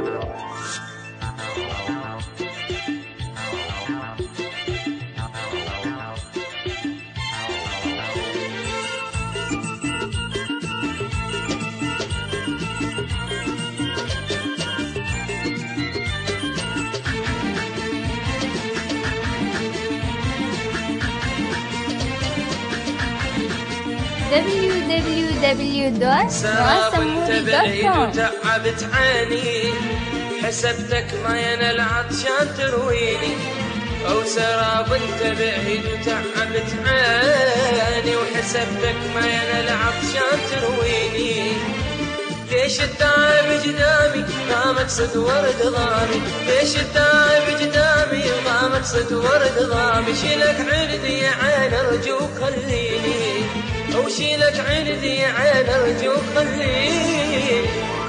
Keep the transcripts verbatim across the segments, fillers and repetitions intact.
دبليو دبليو دبليو دوت سموري دوت كوم. تعبت عيني حسبتك ما ينال عطشان ترويني، أو سراب انت بعيد وتعبت عيني وحسبتك ما ينال عطشان ترويني. ليش التعب قدامي ما مقصد ورد ضامي، ليش التعب قدامي ما مقصد ورد ضامي. شيلك عندي يا عين ارجوك خليني، أو شيلك عندي يا عين ارجوك خليني.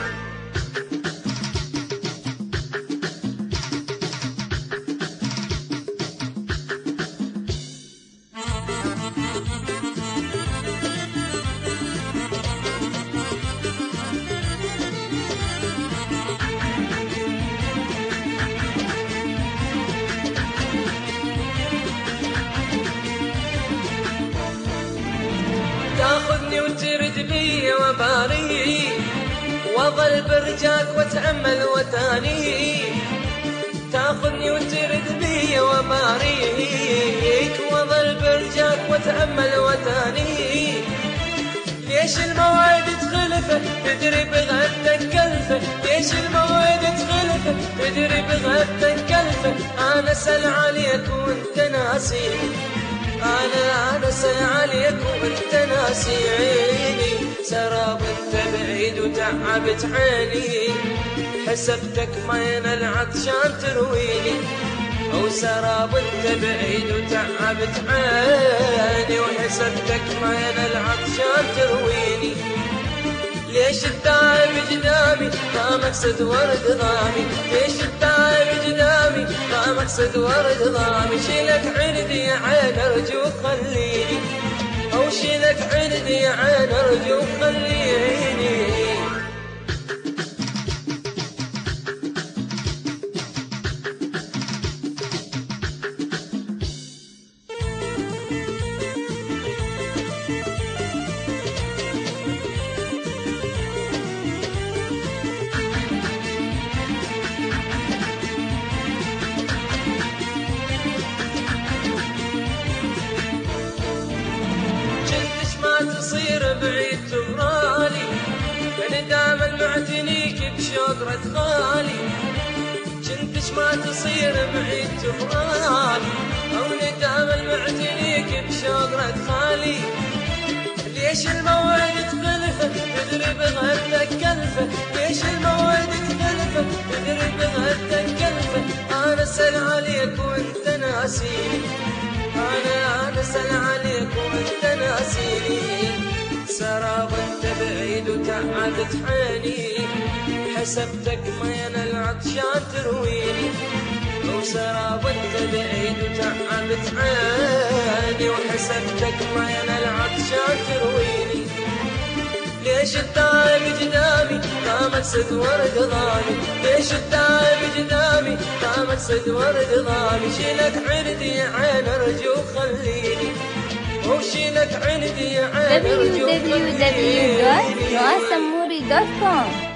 تاخذني وترد بي وباري، واظل برجاك واتامل وتاني. تاخذني وترد بي وباريك، واظل برجاك واتامل وتاني. ليش الموعد تخلفه تدري بغدك كلفه، ليش الموعد تخلفه تدري بغدك كلفه. انا اسال عليك وانت ناسي، أنا أنا أسأل عليك وأنت ناسي عيني. سراب أنت بعيد وتعبت عيني، حسبتك ما ينال عطشان ترويني. أو سراب أنت بعيد وتعبت عيني وحسبتك ما ينال عطشان ترويني. ليش التعب قدامي ما مقصد ورد ضامي، ليش التعب قدامي ما مقصد ورد ضامي. شيلك عندي يا عين ارجوك خليني، أو شيلك عندي يا عين ارجوك خليني. تصير بعيد تمرالي، يعني دائما معتنيك بشجرة خالي. جنتش ما تصير بعيد تمرالي، أو دائما معتنيك بشجرة خالي. ليش الموعد تخلفه تدري بغدك كلفه، ليش الموعد تخلفه تدري بغدك كلفه. أنا أسأل عليك وأنت ناسيني، أنا أنا أسأل عليك وأنت ناسيني. سراب أنت بعيد وتعبت عيني، حسبتك ما ينال عطشان ترويني. أو سراب أنت بعيد وتعبت عيني وحسبتك ما ينال عطشان ترويني. ليش التعب قدامي ما مقصد ورد ضامي، ليش التعب قدامي ما مقصد ورد ضامي. شيلك عندي يا عين ارجوك خليني، أو شيلك عندي يا عين ارجوك خليني. دبليو دبليو دبليو دوت سموري دوت كوم.